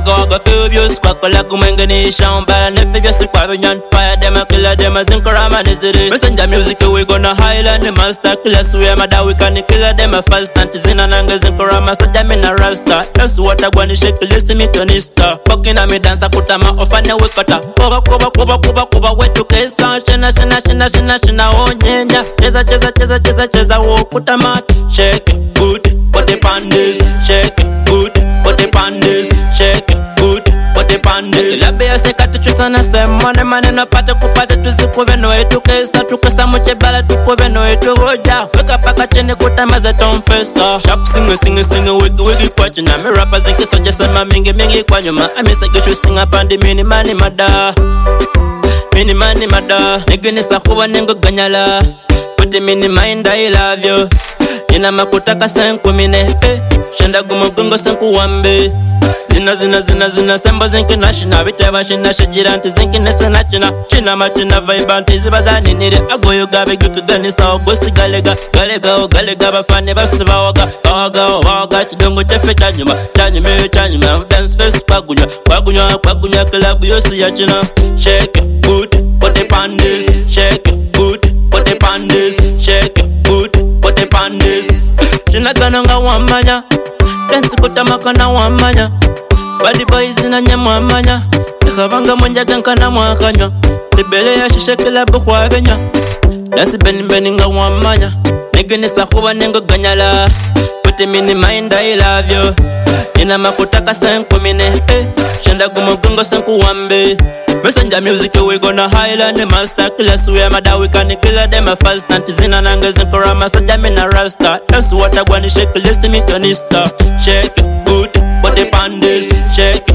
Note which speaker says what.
Speaker 1: waga feel you squackle like umenganisha Bala nefe vya sikwabe nyan fire Dem a killer dem a zinkarama niziri Messenger music we gonna highland The master class we am a da we can kill them a fast And zina nanga zinkarama sa jam in a rasta That's what I wanna shake list to me tonista Fucking a me dance a kutama ofane we kata Koba koba koba koba koba we to kesa Shena shena shena shena shena oh nyenya Cheza cheza cheza cheza cheza wo kutama Shake it, good, put it on this Shake it, good, put it on this Shake it, good, put it on this La bea seka tuchusana se mwane mane na pate kupate tuzikuwe no etu kesa Tukasta muche bala tukuwe no etu roja Weka paka chene kutamaze tomfesta Shop singe singe singe wiki wiki kwa china Mi rapa zinki soja sema mingi mingi kwa nyuma Amisa kishu singa pandi mini mani mada Mini mani mada Nigi nisa kuwa nengo ganyala Put him in mind I love you Nina makutaka senku mine Shenda gumogungo senku wambe Zina zina zina zina sembo zinki nashina Biteba shina shijiranti zinki nese nachina China machina vaibanti zibazani nire Agoyo gabe guku gani sao gosi galega Galega o galega bafane basiba waga Waga o waga chidongo chefe chanyuma Chanyume chanyuma dance face kwagunya Kwagunya kwagunya kilabu yosi ya china Shake it, good, put it on this Shake it, good, put it on this Shake it, good, put it on this China gananga wamanya Dance kutamaka na wamanya Badi boys na nyamwamanya Nikabanga mwenjaga nkana mwakanya Libele ya shishe kilabu kwa benya Dasi beni beni nga wamanya Nigi nisa kuwa nengo ganyala Put him in mind I love you Nina makutaka senku mine Shenda gumogungo senku wambe Messenger music we gonna highland The master class we am a da we can kill them a fast And zina nanga zinkarama sa jam in a rasta That's what I wanna shake list to me tonista Shake it, good, put it on this Shake it,